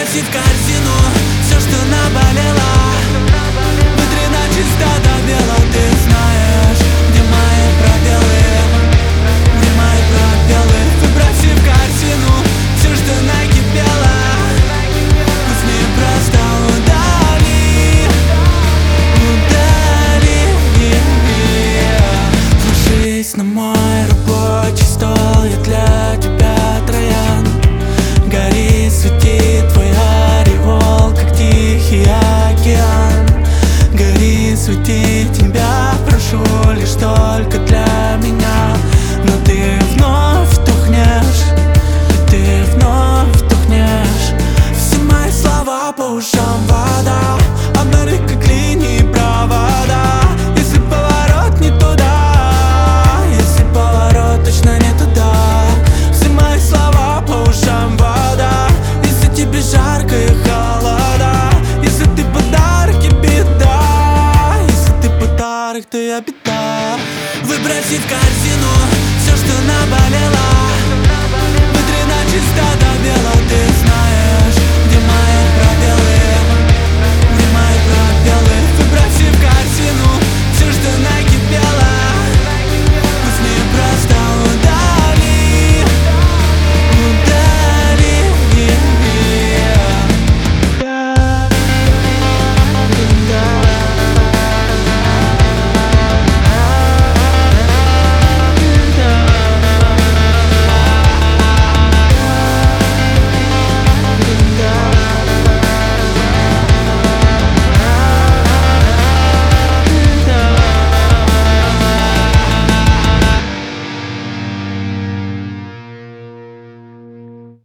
Выброси в корзину все, что наболело. Вытри начисто до бела. Ты знаешь, где мои пробелы, где мои пробелы. Выброси в корзину все, что накипело. Пусть не просто удали, удали. Ложись на мой рабочий стол, я для тебя троян. Гори, свети твой ореол, как тихий океан. Гори, свети, тебя прошу лишь только для меня. Но ты вновь тухнешь, ты вновь тухнешь. Все мои слова по ушам вода, обнори как линии провода. Если поворот не туда, если поворот точно не туда. Все мои слова по ушам вода. Если тебе жарко и холода, если ты подарок и беда, если ты подарок, то я беда. Выброси в корзину все, что наболело. Вытри начисто до бела. Ты